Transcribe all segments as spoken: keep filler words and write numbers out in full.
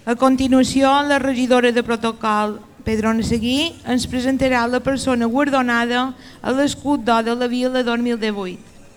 A continuació, la regidora de protocol, Pedrona Seguí, ens presentarà la persona guardonada a l'escut d'or de la Vila dos mil divuit.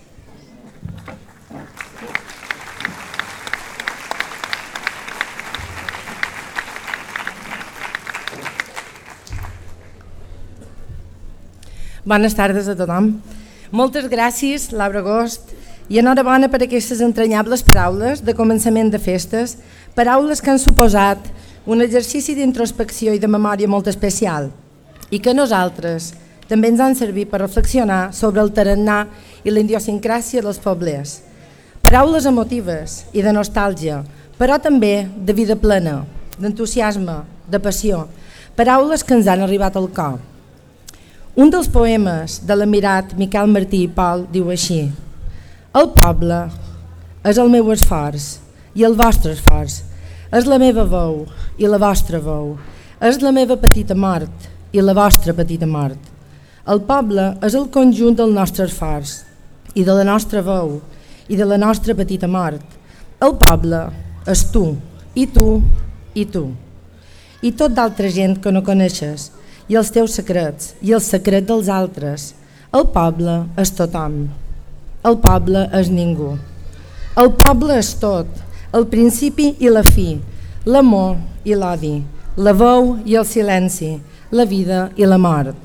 Bones tardes a tothom. Moltes gràcies, Laura Agost, i enhorabona per aquestes entranyables paraules de començament de festes, paraules que han suposat un exercici d'introspecció i de memòria molt especial i que nosaltres també ens han servit per reflexionar sobre el tarannà i la idiosincràsia dels poblers. Paraules emotives i de nostàlgia, però també de vida plena, d'entusiasme, de passió, paraules que ens han arribat al cor. Un dels poemes de l'emirat Miquel Martí i Pol diu així: el poble és el meu esforç i el vostre esforç, és la meva veu i la vostra veu, és la meva petita mort i la vostra petita mort. El poble és el conjunt del nostre esforç i de la nostra veu i de la nostra petita mort. El poble és tu, i tu, i tu, i tot d'altra gent que no coneixes, i els teus secrets, i el secret dels altres. El poble és tothom. El poble és ningú. El poble és tot, el principi i la fi, l'amor i l'odi, la veu i el silenci, la vida i la mort.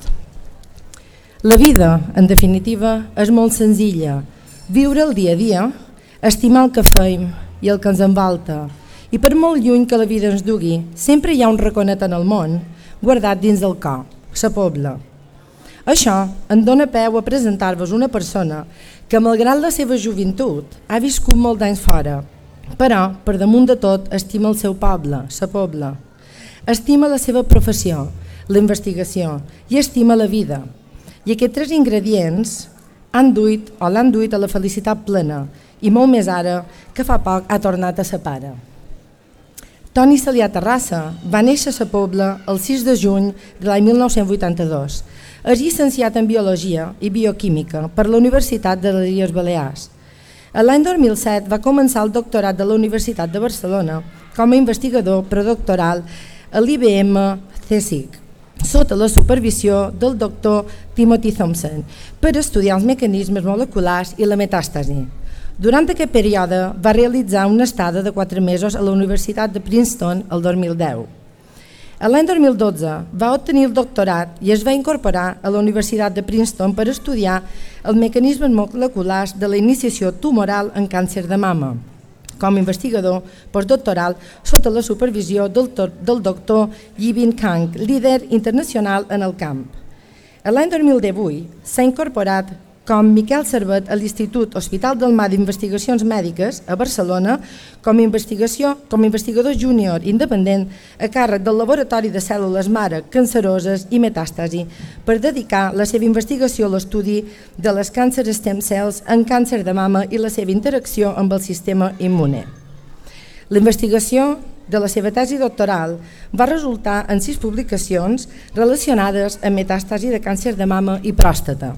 La vida, en definitiva, és molt senzilla. Viure el dia a dia, estimar el que feim i el que ens envolta. I per molt lluny que la vida ens dugui, sempre hi ha un raconet en el món guardat dins del cor, sa pobla. Això em dóna peu a presentar-vos una persona que, malgrat la seva joventut, ha viscut molt d'anys fora, però, per damunt de tot, estima el seu poble, sa pobla. Estima la seva professió, la investigació, i estima la vida. I aquests tres ingredients han duit o l'han duit a la felicitat plena, i molt més ara que fa poc ha tornat a sa pare. Toni Celià Terrassa va néixer a sa pobla el sis de juny de l'any mil nou-cents vuitanta-dos. És llicenciat en Biologia i Bioquímica per la Universitat de les Illes Balears. L'any dos mil set va començar el doctorat de la Universitat de Barcelona com a investigador predoctoral a l'I B M C S I C, sota la supervisió del doctor Timothy Thompson, per estudiar els mecanismes moleculars i la metàstasi. Durant aquest període va realitzar una estada de quatre mesos a la Universitat de Princeton el dos mil deu. L'any dos mil dotze va obtenir el doctorat i es va incorporar a la Universitat de Princeton per estudiar els mecanismes moleculars de la iniciació tumoral en càncer de mama, com a investigador postdoctoral sota la supervisió del, del doctor Yi-Bin Kang, líder internacional en el camp. L'any dos mil divuit s'ha incorporat com Miquel Servet a l'Institut Hospital del Mar d'Investigacions Mèdiques a Barcelona com a, investigació, com a investigador júnior independent a càrrec del Laboratori de Cèl·lules Mare Canceroses i Metàstasi per dedicar la seva investigació a l'estudi de les càncers stem cells en càncer de mama i la seva interacció amb el sistema immune. La investigació de la seva tesi doctoral va resultar en sis publicacions relacionades amb metàstasi de càncer de mama i pròstata.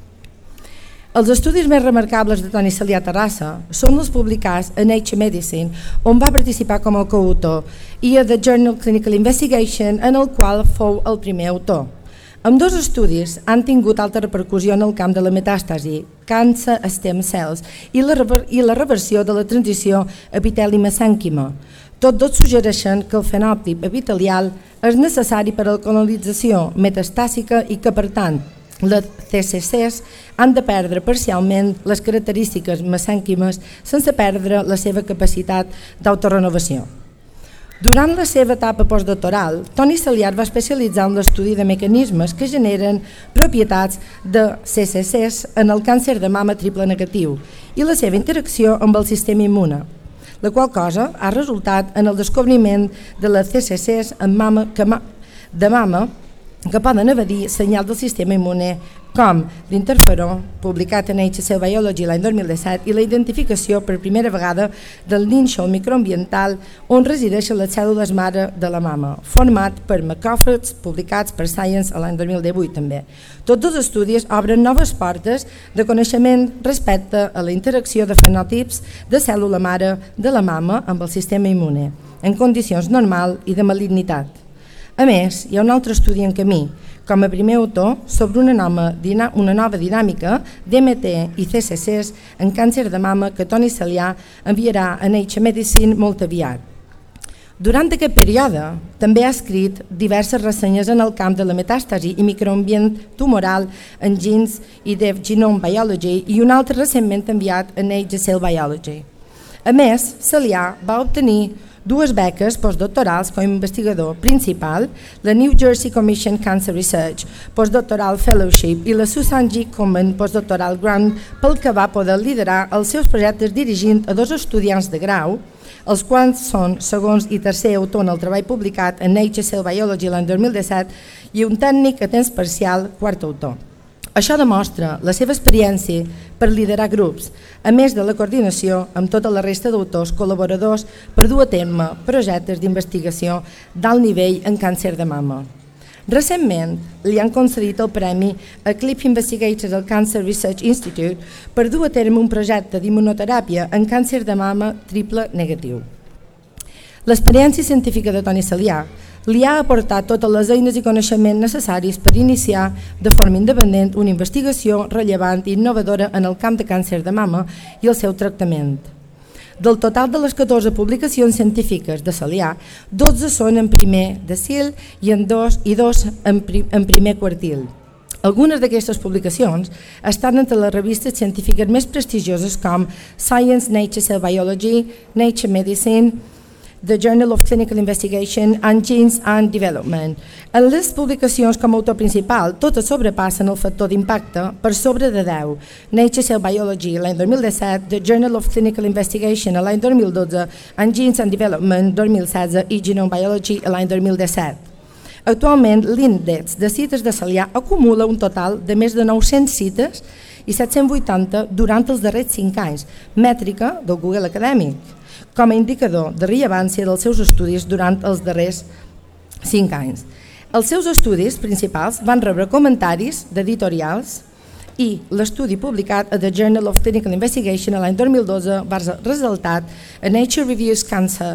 Els estudis més remarcables de Toni Celià Terrassa són els publicats a Nature Medicine, on va participar com a coautor, i a The Journal Clinical Investigation, en el qual fou el primer autor. Ambdós estudis han tingut alta repercussió en el camp de la metàstasi, càncer stem cells i la, i la reversió de la transició epiteli-mesènquima. Tots dos suggereixen que el fenòtip epitelial és necessari per a la colonització metastàsica i que, per tant, les C C Cs han de perdre parcialment les característiques mesènquimes sense perdre la seva capacitat d'autorenovació. Durant la seva etapa postdoctoral, Toni Celià va especialitzar en l'estudi de mecanismes que generen propietats de C C Cs en el càncer de mama triple negatiu i la seva interacció amb el sistema immune, la qual cosa ha resultat en el descobriment de les C C Cs en mama, que, de mama que poden evadir senyals del sistema immune com l'interferó, publicat en H C Biology l'any dos mil disset, i la identificació per primera vegada del nínxol microambiental on resideixen les cèl·lules mare de la mama, format per macròfags, publicats per Science l'any dos mil divuit també. Tots els estudis obren noves portes de coneixement respecte a la interacció de fenotips de cèl·lula mare de la mama amb el sistema immune, en condicions normal i de malignitat. A més, hi ha un altre estudi en camí, com a primer autor, sobre una nova, una nova dinàmica d'M T i C C Cs en càncer de mama que Toni Celià enviarà a Nature Medicine molt aviat. Durant aquest període, també ha escrit diverses ressenyes en el camp de la metàstasi i microambient tumoral en Genes i de Genome Biology i un altre recentment enviat a Nature Cell Biology. A més, Celià va obtenir dues beques postdoctorals com a investigador principal, la New Jersey Commission Cancer Research Postdoctoral Fellowship i la Susan G. Komen Postdoctoral Grant, pel que va poder liderar els seus projectes dirigint a dos estudiants de grau, els quals són segons i tercer autor en el treball publicat en Nature Cell Biology l'any dos mil disset i un tècnic a temps parcial quart autor. Això demostra la seva experiència per liderar grups, a més de la coordinació amb tota la resta d'autors col·laboradors per dur a terme projectes d'investigació d'alt nivell en càncer de mama. Recentment li han concedit el premi Eclipse Investigators al Cancer Research Institute per dur a terme un projecte d'immunoteràpia en càncer de mama triple negatiu. L'experiència científica de Toni Celià li ha aportat totes les eines i coneixements necessaris per iniciar de forma independent una investigació rellevant i innovadora en el camp de càncer de mama i el seu tractament. Del total de les catorze publicacions científiques de Celià, dotze són en primer decil i en dos i dos en, prim, en primer quartil. Algunes d'aquestes publicacions estan entre les revistes científiques més prestigioses com Science, Nature Cell Biology, Nature Medicine, The Journal of Clinical Investigation and Genes and Development. En les publicacions com a autor principal, totes sobrepassen el factor d'impacte per sobre de deu. Nature Cell Biology l'any dos mil disset, The Journal of Clinical Investigation l'any dos mil dotze, and Genes and Development dos mil setze i Genome Biology l'any dos mil disset. Actualment, l'índex de cites de Celià acumula un total de més de nou-centes cites i set-cents vuitanta durant els darrers cinc anys, mètrica del Google Acadèmic, com a indicador de rellevància dels seus estudis durant els darrers cinc anys. Els seus estudis principals van rebre comentaris d'editorials i l'estudi publicat a The Journal of Clinical Investigation l'any dos mil dotze va resultar a Nature Reviews Cancer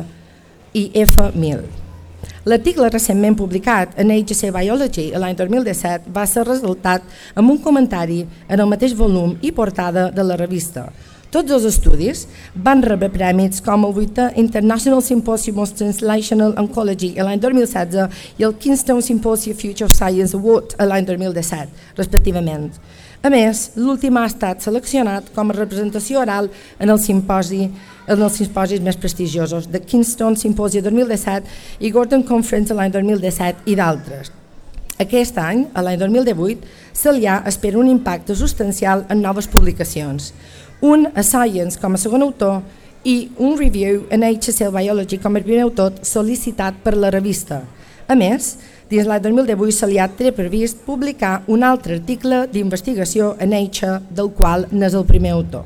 i F mil. L'article recentment publicat a Nature Cell Biology l'any dos mil disset va ser resultat amb un comentari en el mateix volum i portada de la revista. Tots els estudis van rebre prèmits com el vuitè International Symposium of Translational Oncology l'any dos mil setze i el Keystone Symposium Future of Science Award l'any dos mil disset, respectivament. A més, l'últim ha estat seleccionat com a representació oral en el simposi, en els simposis més prestigiosos de Keystone Symposium dos mil disset i Gordon Conference l'any dos mil disset i d'altres. Aquest any, l'any dos mil divuit, Celià espera un impacte substancial en noves publicacions. Un a Science com a segon autor i un review en Nature Cell Biology com a primer autor sol·licitat per la revista. A més, dins l'any dos mil divuit Celià té previst publicar un altre article d'investigació a Nature del qual n'és el primer autor.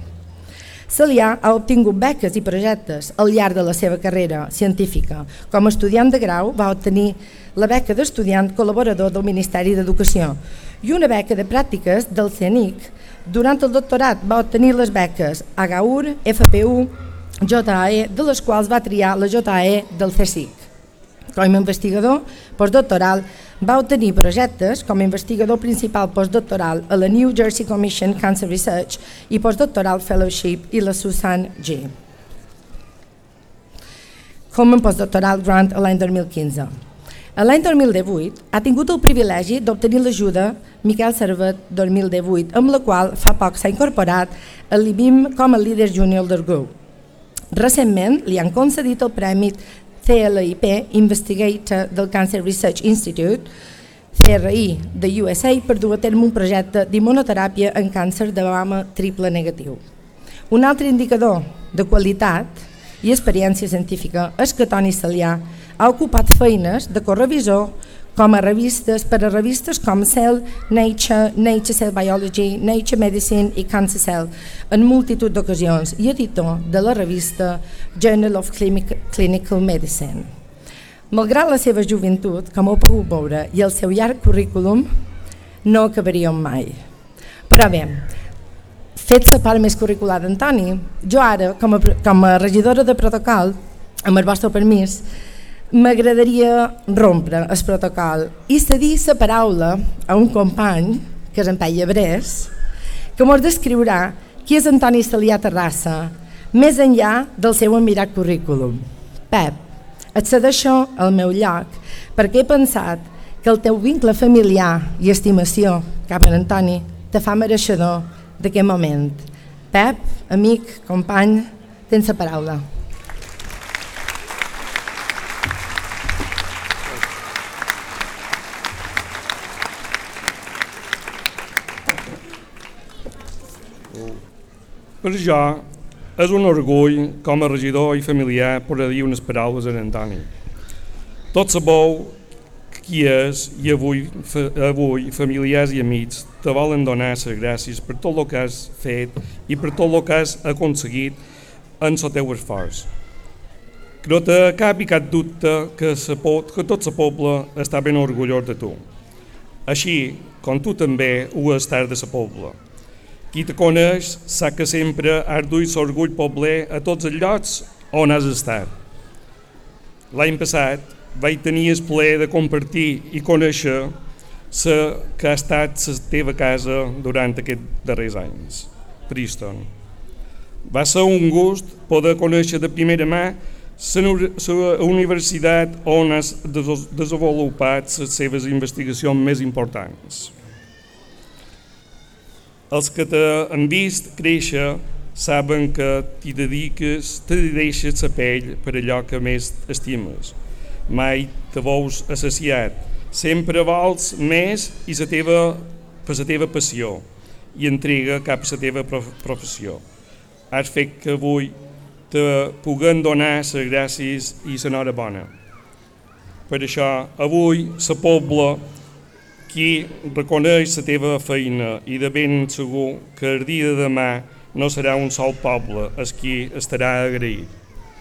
Celià ha obtingut beques i projectes al llarg de la seva carrera científica. Com a estudiant de grau va obtenir la beca d'estudiant col·laborador del Ministeri d'Educació i una beca de pràctiques del C E N I C. Durant el doctorat va obtenir les beques A G A U R, F P U, J A E, de les quals va triar la J A E del C S I C. Com a investigador postdoctoral va obtenir projectes com a investigador principal postdoctoral a la New Jersey Commission Cancer Research i Postdoctoral Fellowship i la Susan G. Com a postdoctoral grant l'any dos mil quinze. L'any dos mil divuit ha tingut el privilegi d'obtenir l'ajuda Miquel Servet dos mil divuit, amb la qual fa poc s'ha incorporat a l'I B I M com a líder júnior del grup. Recentment li han concedit el premi C L I P Investigator del Cancer Research Institute, C R I de U S A, per dur a terme un projecte d'immunoteràpia en càncer de mama triple negatiu. Un altre indicador de qualitat i experiència científica és que Toni Celià ha ocupat feines de corevisor com a revistes per a revistes com Cell, Nature, Nature Cell Biology, Nature Medicine i Cancer Cell en multitud d'ocasions i editor de la revista Journal of Clinical Medicine. Malgrat la seva joventut, com heu pogut veure, i el seu llarg currículum, no acabaríem mai. Però bé, fet la part més curricular d'Antoni, jo ara, com a, com a regidora de protocol, amb el vostre permís, m'agradaria rompre el protocol i cedir la paraula a un company, que és en Pep Llebrés, que ens descriurà qui és Antoni Celià Terrassa, més enllà del seu admirat currículum. Pep, et cedeixo al meu lloc perquè he pensat que el teu vincle familiar i estimació cap a Antoni te fa mereixedor d'aquest moment. Pep, amic, company, tens la paraula. Per jo és un orgull com a regidor i familiar poder dir unes paraules a Antoni. Tots sabeu qui és i avui, avui familiars i amics te volen donar les gràcies per tot el que has fet i per tot el que has aconseguit en el teu esforç. No té cap i cap dubte que, que tot el poble està ben orgullós de tu. Així com tu també ho estàs de el poble. Qui te coneix sap que sempre has duit l'orgull pobler a tots els llocs on has estat. L'any passat vaig tenir el plaer de compartir i conèixer la que ha estat la teva casa durant aquests darrers anys, Preston. Va ser un gust poder conèixer de primera mà la universitat on has desenvolupat les seves investigacions més importants. Els que t'han vist créixer saben que t'hi dediques, te deixes la pell per allò que més estimes. Mai te veus associat, sempre vols més i la teva, per la teva passió i entrega cap a la teva professió. Has fet que avui te puguem donar les gràcies i l'enhorabona. Per això, avui, la poble qui reconeix la teva feina i de ben segur que el dia de demà no serà un sol poble el qui estarà agraït.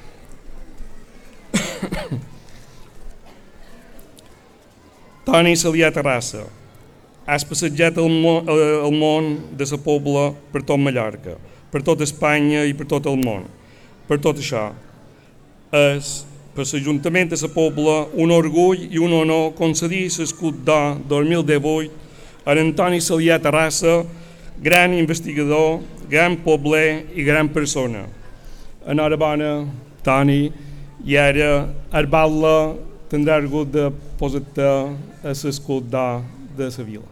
Toni Celià Terrassa, has passejat el món, el món de la poble per tot Mallorca, per tot Espanya i per tot el món. Per tot això, és per l'Ajuntament de la Pobla un orgull i un honor concedir l'escut d'or dos mil divuit a Antoni Celià Terrassa, gran investigador, gran pobler i gran persona. Enhorabona, Toni, i ara el batlle tindrà el gust de posar-te a l'escut d'or de la vila.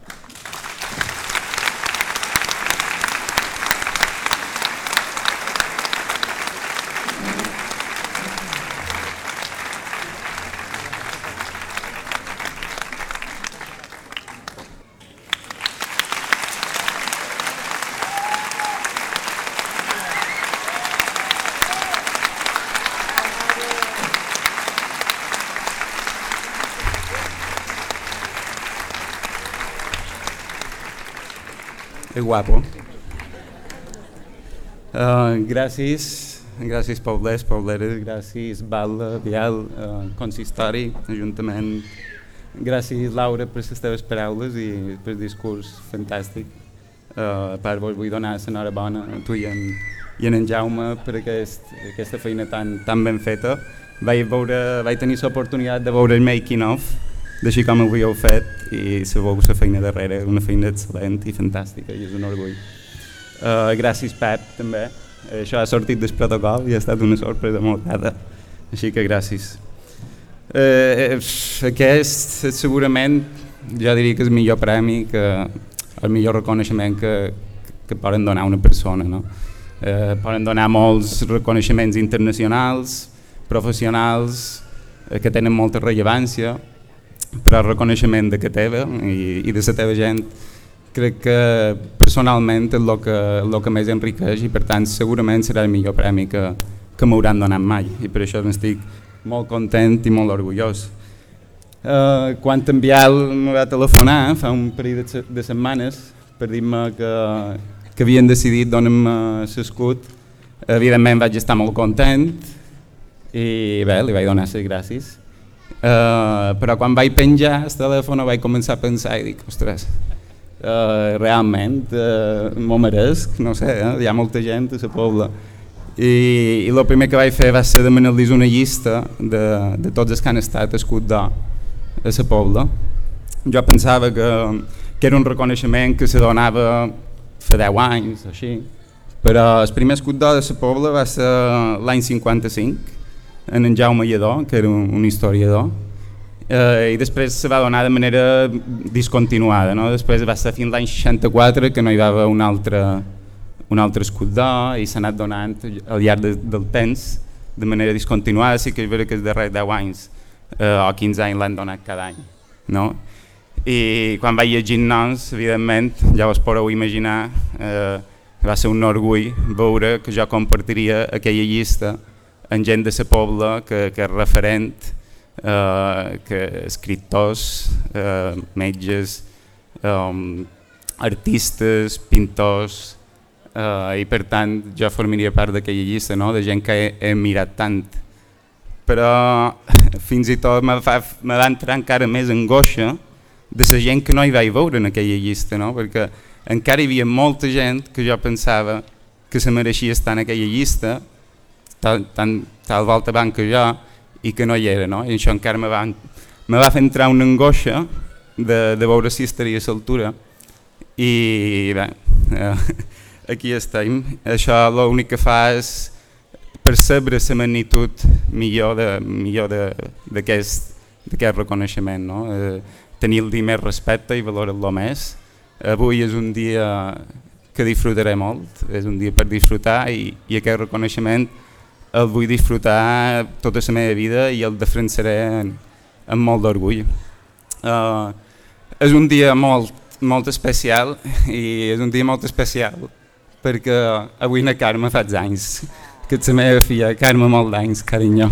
Que guapo. Uh, gràcies, gràcies poblers, pobleres, gràcies Batlle, Vial, uh, Consistori, Ajuntament. Gràcies Laura per les teves paraules i per el discurs fantàstic. Uh, a part vos vull donar l'enhorabona a tu i en, i en Jaume per aquest, aquesta feina tan, tan ben feta. Vaig, veure, vaig tenir l'oportunitat de veure el making of d'així com ho havíeu fet i sabeu la feina darrere, una feina excel·lent i fantàstica i és un orgull. Uh, gràcies Pep també, això ha sortit del protocol i ha estat una sorpresa molt grata, així que gràcies. Uh, aquest segurament jo diria que és el millor premi, que, el millor reconeixement que, que poden donar a una persona. No? Uh, poden donar molts reconeixements internacionals, professionals, uh, que tenen molta rellevància, però el reconeixement de que teva i, i de la teva gent crec que personalment és el que, el que més enriqueix i per tant segurament serà el millor premi que, que m'hauran donat mai i per això n'estic molt content i molt orgullós. Uh, quan en Biel em va telefonar fa un parell de, de setmanes per dir-me que, que havien decidit donar-me l'escut, evidentment vaig estar molt content i bé, li vaig donar les gràcies. Uh, però quan vaig penjar el telèfon vaig començar a pensar i dic, ostres, uh, realment uh, m'ho meresc, no sé, eh? Hi ha molta gent a la Pobla. I, i el primer que vaig fer va ser demanar-los una llista de, de tots els que han estat escut d'or a la Pobla. Jo pensava que, que era un reconeixement que se donava fa deu anys, així, però el primer escut d'or de la Pobla va ser l'any cinquanta-cinc, en en Jaume Lledó, que era un, un historiador, eh, i després se va donar de manera discontinuada, no? Després va ser fins l'any seixanta-quatre que no hi va haver un altre, un altre escut d'or i s'ha anat donant al llarg de, del temps de manera discontinuada. Sí que és veritat que els darrers deu anys eh, o quinze anys l'han donat cada any, no? I quan vaig llegir noms, evidentment, ja us podeu imaginar, eh, va ser un orgull veure que jo compartiria aquella llista amb gent de la Pobla que, que és referent, eh, que escriptors, eh, metges, eh, artistes, pintors, eh, i per tant jo formaria part d'aquella llista, no? De gent que he, he mirat tant. Però fins i tot me va, me va entrar encara més angoixa de la gent que no hi vaig veure en aquella llista, no? Perquè encara hi havia molta gent que jo pensava que se mereixia estar en aquella llista, tal, tan, tal volta van que jo, i que no hi era, no? I això encara me va, me va fer entrar una angoixa de, de veure si estaria a l'altura. I bé, eh, aquí estem. Això l'únic que fa és percebre la magnitud millor d'aquest reconeixement, no? Eh, tenir-li més respecte i valorar-lo més. Avui és un dia que disfrutaré molt, és un dia per disfrutar i, i aquest reconeixement el vull disfrutar tota la meva vida i el defensaré amb, amb molt d'orgull. Uh, és un dia molt, molt especial i és un dia molt especial perquè avui na Carme faig anys, que és la meva filla, Carme, molt d'anys, carinyo.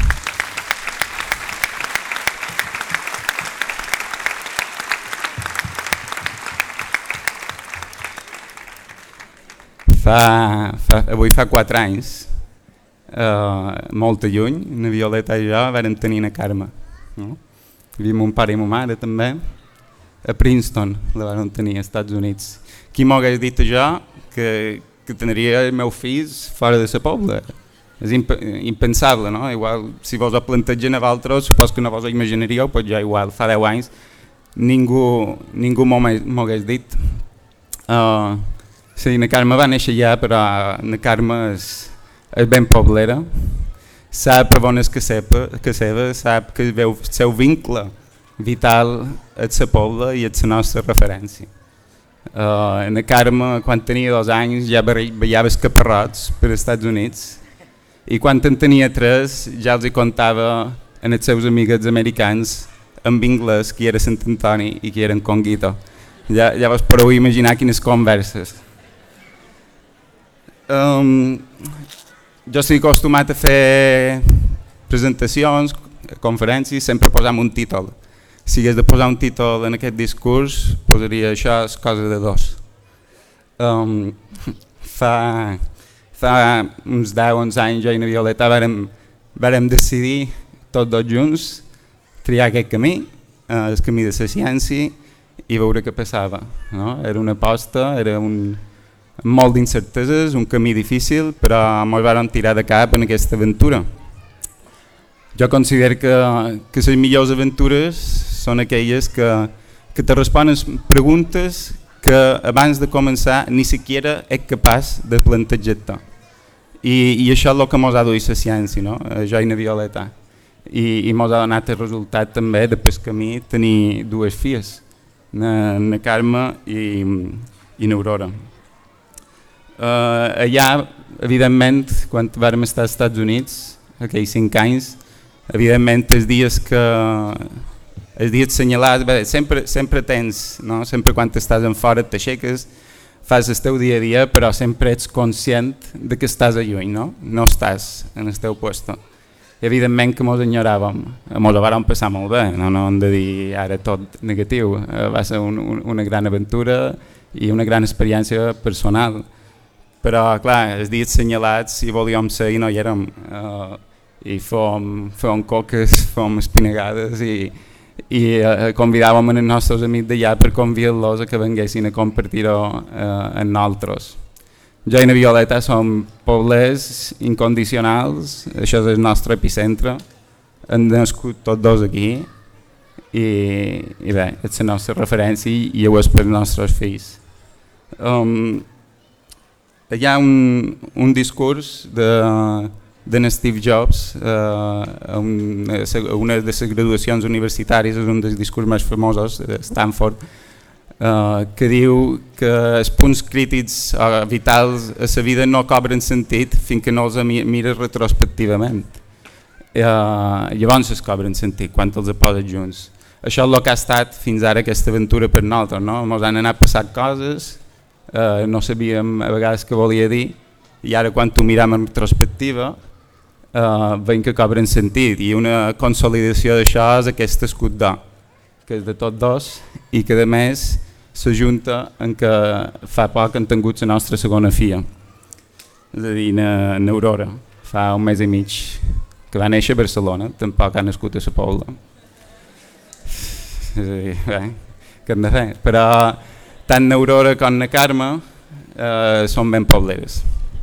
Fa, fa, avui fa quatre anys, uh, molt lluny, na Violeta i jo vam tenir na Carme. No? Hi havia mon pare i ma mare també, a Princeton la vam tenir, als Estats Units. Qui m'ho hagués dit a jo que, que tindria els meus fills fora de la Pobla? És imp impensable, no? Igual, si vos ho plantegen a vosaltres, supos que no vos ho imaginaríeu, però jo igual, fa deu anys, ningú, ningú m'ho hagués dit. Uh, Sí, na Carme va néixer allà, però na Carme és, és ben poblera, sap a bones que, sepa, que seva, sap que veu el seu vincle vital a la Pobla i a la nostra referència. Uh, na Carme, quan tenia dos anys, ja ballava escaparrots per als Estats Units i quan en tenia tres ja els hi contava a els seus amiguets americans en anglès qui era Sant Antoni i qui era en Conguito. Ja, ja vos podeu imaginar quines converses. Um, jo estic acostumat a fer presentacions, conferències, sempre posant un títol. Si hagués de posar un títol en aquest discurs, posaria això, és cosa de dos. Um, fa, fa uns deu onze anys jo i na Violeta vàrem, vàrem decidir tots dos junts triar aquest camí, eh, el camí de la ciència i veure què passava. No? Era una aposta, era un molt d'incerteses, un camí difícil, però ens vam tirar de cap en aquesta aventura. Jo considero que, que les millors aventures són aquelles que, que te responen preguntes que abans de començar ni siquiera ets capaç de plantejar-te. I, I això és el que ens ha duit la ciència, no? Jo i na Violeta. I, i ens ha donat el resultat també de pel camí tenir dues filles, na, na Carme i, i na Aurora. Uh, allà, evidentment, quan vam estar als Estats Units, aquells cinc anys, evidentment els dies que els dies senyalats, bé, sempre, sempre tens, no? Sempre quan estàs en fora t'aixeques, fas el teu dia a dia, però sempre ets conscient de que estàs a lluny, no? No estàs en el teu lloc. i evidentment que mos enyoràvem, mos ho vàrem passar molt bé, no, no hem de dir ara tot negatiu, uh, va ser un, un, una gran aventura i una gran experiència personal, però clar, els dies assenyalats si volíem ser i no hi érem, uh, i fèiem, fèiem coques, fèiem espinegades i, i uh, convidàvem els nostres amics d'allà per convidar-los a que venguessin a compartir-ho uh, amb nosaltres. Jo i la Violeta som poblers incondicionals, això és el nostre epicentre, hem nascut tots dos aquí i, i bé, és la nostra referència i ho és per als nostres fills. Um, hi ha un, un discurs de, de Steve Jobs uh, a una, una de les graduacions universitàries, és un dels discursos més famosos de Stanford, uh, que diu que els punts crítics uh, vitals a la vida no cobren sentit fins que no els mires retrospectivament. Uh, llavors es cobren sentit quan els poses junts. Això és el que ha estat fins ara aquesta aventura per nosaltres, no? Ens han anat passant coses, Uh, no sabíem a vegades què volia dir i ara quan ho miram en retrospectiva uh, veiem que cobren sentit i una consolidació d'això és aquest escut d'or, que és de tots dos i que a més s'ajunta en que fa poc han tingut la nostra segona filla, és a dir, na, na Aurora, fa un mes i mig, que va néixer a Barcelona, tampoc ha nascut a la Pobla. És a dir, bé, què hem de fer? Però tant n'Aurora com na Carme eh, són ben pobleres.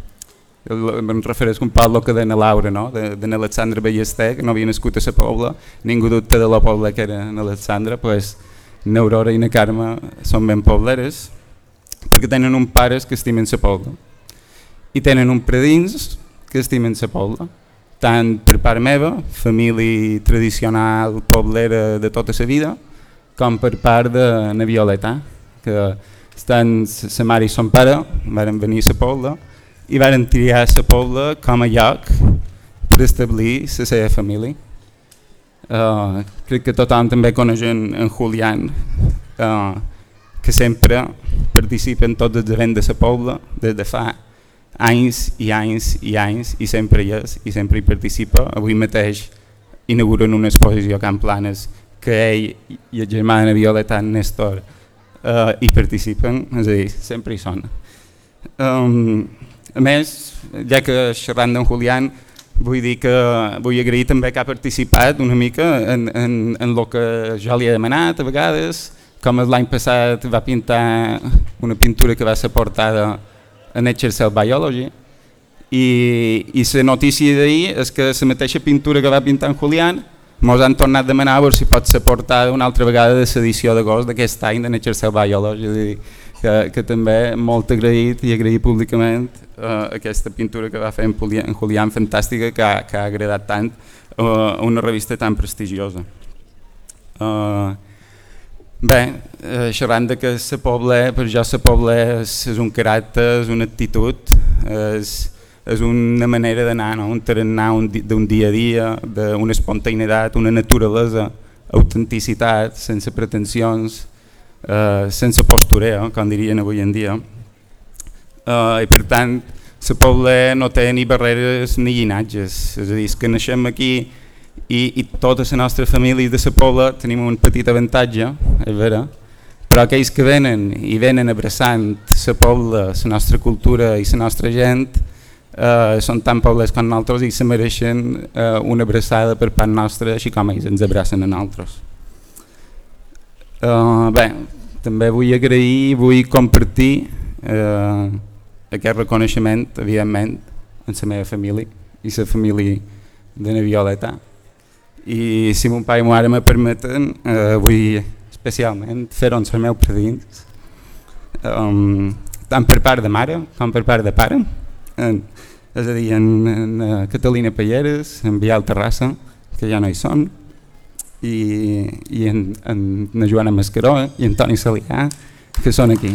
Em refereixo un poc al que deia Laura, no? de, de n'Alexandra Ballester, que no havia nascut a la Pobla, ningú dubta de la Pobla que era n'Alexandra, pues, n'Aurora i na Carme són ben pobleres perquè tenen un pares que estimen la Pobla i tenen un predins que estimen la Pobla, tant per part meva, família tradicional poblera de tota la vida, com per part de na Violeta, que estan sa mare i son pare, varen venir a la Pobla i varen triar la Pobla com a lloc per establir la seva família. Uh, crec que tothom també coneix en, en Julián, uh, que sempre participa en tots els esdeveniments de la Pobla des de fa anys i anys i anys i sempre hi és i sempre hi participa. Avui mateix inauguren una exposició a Can Planes que ell i el germà de Violeta, en Néstor, Uh, hi participen, és a dir, sempre hi són. Um, a més, ja que xerrant d'en Julián, vull dir que vull agrair també que ha participat una mica en, en, en el que jo li he demanat a vegades, com l'any passat va pintar una pintura que va ser portada a Nature Cell Biology i, i la notícia d'ahir és que la mateixa pintura que va pintar en Julián ens han tornat a demanar a veure si pot ser portada una altra vegada de l'edició d'agost d'aquest any de Nature Cell Biology, és a dir, que, que també molt agraït i agraït públicament uh, aquesta pintura que va fer en, Julián, en Julián, fantàstica, que ha, que ha agradat tant a uh, una revista tan prestigiosa. Uh, bé, uh, xerrant de que la Pobla, per jo la Pobla és, és un caràcter, és una actitud, és és una manera d'anar, no? Un tarannà d'un dia a dia, d'una espontaneïtat, una naturalesa, autenticitat, sense pretensions, eh, sense postureo, com dirien avui en dia. Eh, I per tant, la Pobla no té ni barreres ni llinatges, és a dir, que naixem aquí i, i tota la nostra família de la Pobla tenim un petit avantatge, és vera, però aquells que venen i venen abraçant la Pobla, la nostra cultura i la nostra gent, Uh, són tan poblers com nosaltres i se mereixen uh, una abraçada per part nostra, així com ells ens abracen a nosaltres. Uh, bé, també vull agrair i vull compartir uh, aquest reconeixement, evidentment, amb la meva família i la família de la Violeta. I si mon pare i ma mare me permeten, uh, vull especialment fer-ho amb els meus predins, um, tant per part de mare com per part de pare. En, és a dir, en, en Catalina Palleres, en Bial Terrassa, que ja no hi són, i, i en, en, en Joana Mascaró i en Toni Salià, que són aquí.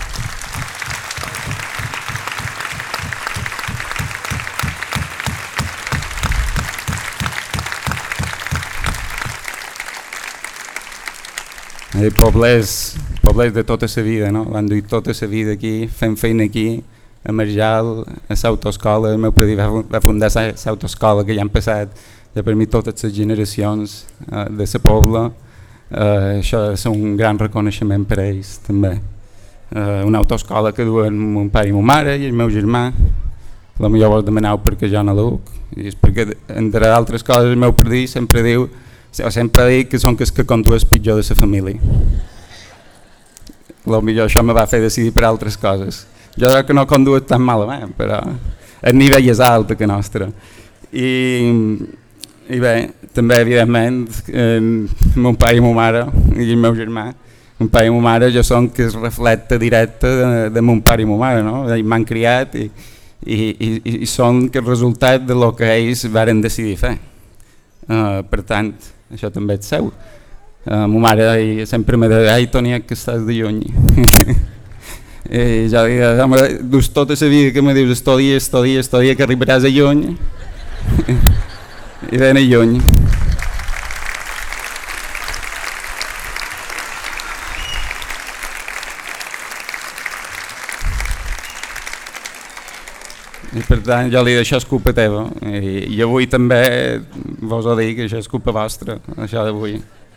Eh, poblers, poblers de tota la vida, no? Van duir tota la vida aquí, fent feina aquí, a Marjal, a l'autoescola. El meu predí va fundar l'autoescola, que ja han passat ja per mi totes les generacions uh, de la poble, uh, això és un gran reconeixement per a ells també. Uh, una autoescola que duen mon pare i mon mare i el meu germà, potser vos demaneu perquè jo no l'uc, i és perquè entre altres coses el meu padrí sempre diu, sempre dic que són que el que conto és pitjor de la família. Potser això me va fer decidir per altres coses. Jo crec que no conduït tan malament, però el nivell és alt que nostre. I, i bé, també evidentment eh, mon pare i mon mare i el meu germà, mon pare i mon mare jo són que es reflecte directe de, de mon pare i mon mare, no? M'han criat i, i, i, i són que el resultat de lo que ells varen decidir fer. Uh, per tant, això també és seu. Uh, ma mare sempre me deia, ai Toni, que estàs de lluny. I jo deia, home, dus tota la vida que me dius estudia, estudia, estudia, que arribaràs a lluny. I ben a lluny. I per tant jo li dic, això és culpa teva. I, i avui també vos ho dic, això és culpa vostra, això d'avui.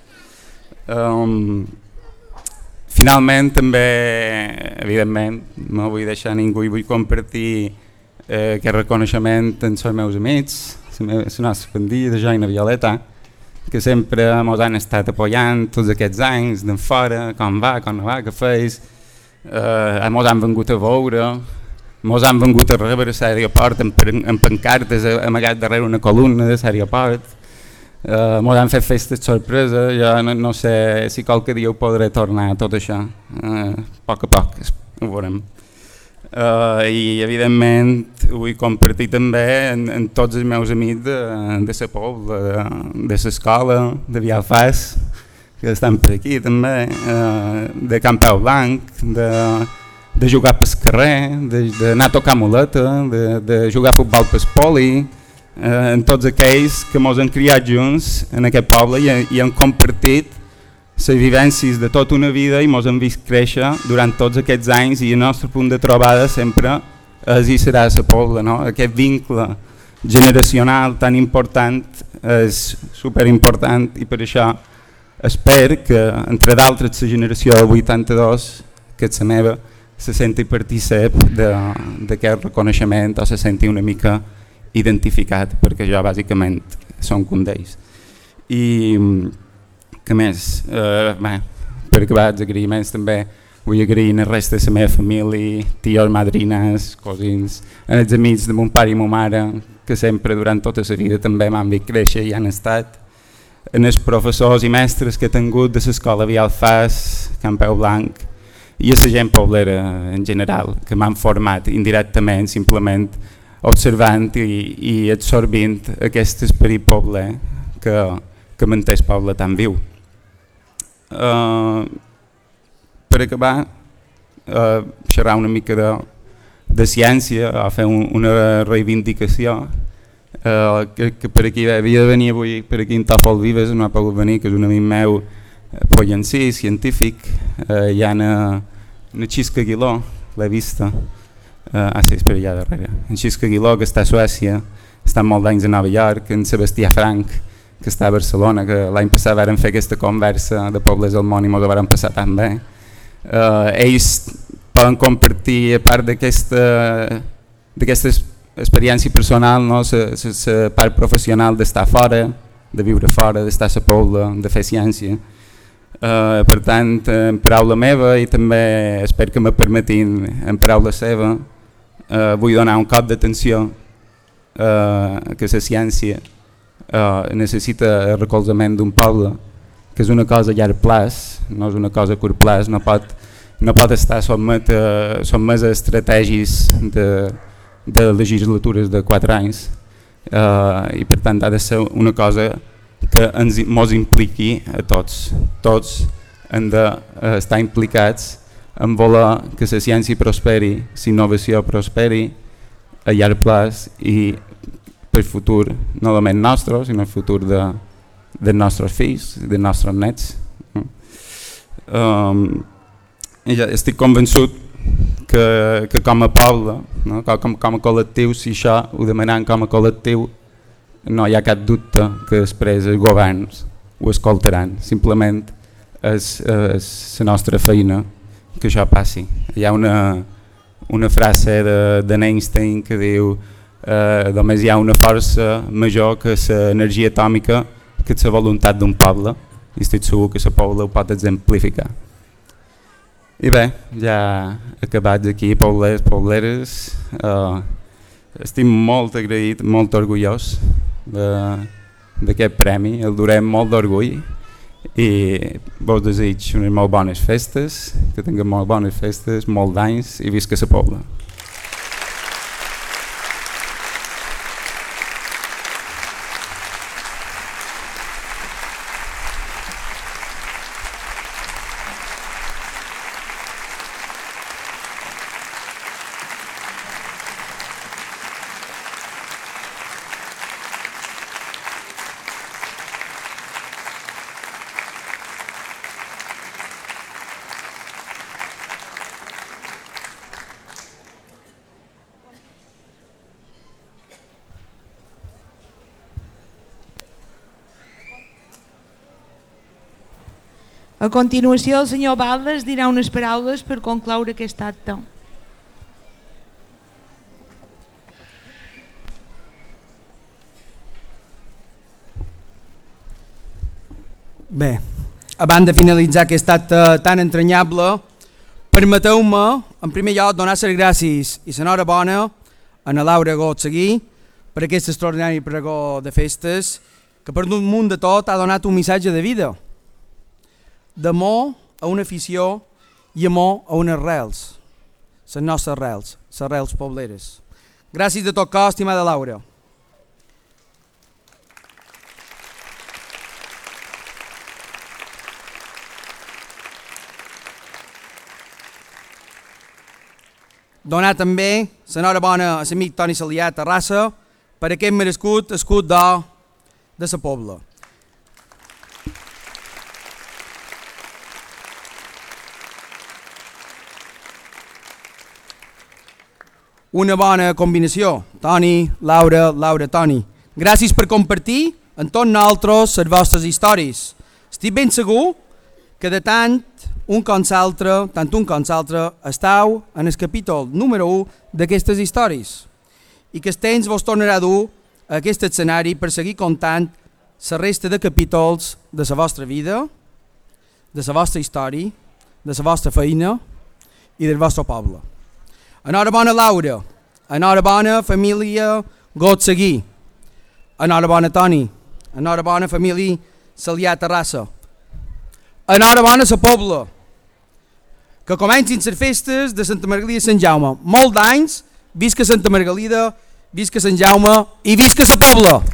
Um, finalment també, evidentment, no vull deixar ningú i vull compartir eh, aquest reconeixement amb els meus amics, la nostra pandilla de Joina Violeta, que sempre ens han estat apoyant tots aquests anys, d'en fora, com va, com no va, què feis, eh, ens han vengut a veure, ens han vengut a rebre a l'aeroport amb, amb pancartes amagat darrere una columna de l'aeroport, ens uh, han fet festes sorpresa, jo no, no sé si qualque dia ho podré tornar a tot això, uh, a poc a poc ho veurem. Uh, I evidentment vull compartir també en, en tots els meus amics de, de la pobla, de, de l'escola, de Vialfàs, que estan per aquí també, uh, de Campeu Blanc, de, de jugar pel carrer, d'anar a tocar muleta, de, de jugar a futbol pel poli, eh, en tots aquells que ens han criat junts en aquest poble i, i han compartit les vivències de tota una vida i ens han vist créixer durant tots aquests anys i el nostre punt de trobada sempre és i serà la poble, no? Aquest vincle generacional tan important és superimportant i per això espero que entre d'altres la generació del vuitanta-dos, que és la meva, se senti partícip d'aquest reconeixement o se senti una mica identificat, perquè jo bàsicament som un d'ells. I què més? Uh, bé, per acabar els agraïments també vull agrair a la resta de la meva família, tios, madrines, cosins, als amics de mon pare i mon mare, que sempre durant tota la vida també m'han vist créixer i han estat, en els professors i mestres que he tingut de l'escola Vialfàs, Campeu Blanc, i a la gent poblera en general, que m'han format indirectament, simplement observant i, i absorbint aquest esperit pobler que, que manté el poble tan viu. Uh, per acabar, uh, xerrar una mica de, de ciència, o fer un, una reivindicació, uh, que, que per aquí havia de venir avui, per aquí en Tòfol Vives, no ha pogut venir, que és un amic meu, pollencí, científic, uh, hi ha una Xisca Aguiló, l'he vista, uh, ah sí, espera allà darrere, en Xisca Aguiló, que està a Suècia, està molt d'anys a Nova York, en Sebastià Frank, que està a Barcelona, que l'any passat varen fer aquesta conversa de pobles del món i ens ho varen passar tan bé. Uh, ells poden compartir, a part d'aquesta experiència personal, no? La part professional d'estar fora, de viure fora, d'estar a la pobla, de fer ciència. Uh, per tant, en paraula meva i també espero que me permetin en paraula seva, uh, vull donar un cop d'atenció uh, que la ciència uh, necessita el recolzament d'un poble, que és una cosa a llarg plaç, no és una cosa a curt plaç, no pot, no pot estar sotmet a, sotmet a estratègies de, de legislatures de quatre anys uh, i per tant ha de ser una cosa que ens mos impliqui a tots. Tots hem d'estar implicats en voler que la ciència prosperi, la innovació prosperi a llarg plaç i per futur, no només nostre, sinó el futur de, dels nostres fills, dels nostres nets. Um, i ja estic convençut que, que com a poble, no? com, com a col·lectiu, si això ho demanem com a col·lectiu, no hi ha cap dubte que després els governs ho escoltaran. Simplement és, és la nostra feina que això passi. Hi ha una, una frase d'Einstein que diu eh, només hi ha una força major que l'energia atòmica, que és la voluntat d'un poble, i estic segur que el poble ho pot exemplificar. I bé, ja acabats aquí, poblers, pobleres, eh, estic molt agraït, molt orgullós d'aquest premi, el durem molt d'orgull i vos desitjo unes molt bones festes, que tinguem molt bones festes, molt d'anys i visca la pobla. A continuació, el senyor Baldes dirà unes paraules per concloure aquest acte. Bé, abans de finalitzar aquest acte tan entranyable, permeteu-me, en primer lloc, donar les gràcies i l'enhorabona a la Laura Gotseguí per aquest extraordinari pregó de festes que per damunt de tot ha donat un missatge de vida, d'amor a una afició i amor a unes arrels, les nostres arrels, les arrels pobleres. Gràcies de tot cor, estimada Laura. Donar també l'enhorabona a l'amic Toni Salià a Terrassa per aquest merescut escut d'or de la pobla. Una bona combinació, Toni, Laura, Laura, Toni. Gràcies per compartir amb tots nosaltres les vostres històries. Estic ben segur que de tant un com l'altre, tant un com l'altre, esteu en el capítol número u d'aquestes històries i que el temps vos tornarà a dur a aquest escenari per seguir contant la resta de capítols de la vostra vida, de la vostra història, de la vostra feina i del vostre poble. Enhorabona Laura, enhorabona família Gotseguí, enhorabona Toni, enhorabona família Salià Terrassa, enhorabona la pobla, que comencin les festes de Santa Margalida i Sant Jaume. Molt d'anys, visca Santa Margalida, visca Sant Jaume i visca la pobla.